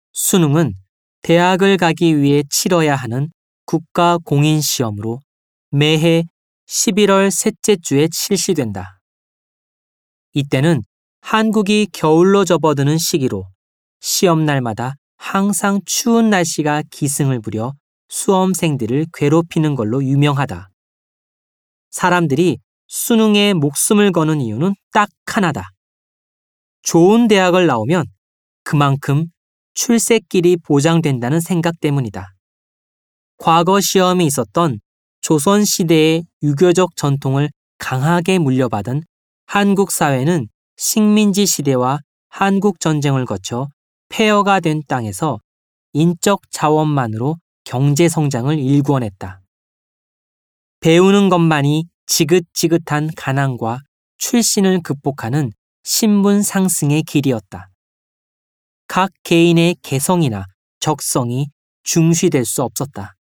수능은 대학을 가기 위해 치러야 하는 국가 공인시험으로 매해 11월 셋째 주에 실시된다. 이때는 한국이 겨울로 접어드는 시기로 시험 날마다 항상 추운 날씨가 기승을 부려 수험생들을 괴롭히는 걸로 유명하다. 사람들이 수능에 목숨을 거는 이유는 딱 하나다. 좋은 대학을 나오면 그만큼 출세길이 보장된다는 생각 때문이다. 과거 시험에 있었던 조선시대의 유교적 전통을 강하게 물려받은 한국 사회는 식민지 시대와 한국 전쟁을 거쳐 폐허가 된 땅에서 인적 자원만으로 경제 성장을 일궈냈다. 배우는 것만이 지긋지긋한 가난과 출신을 극복하는 신분 상승의 길이었다. 각 개인의 개성이나 적성이 중시될 수 없었다.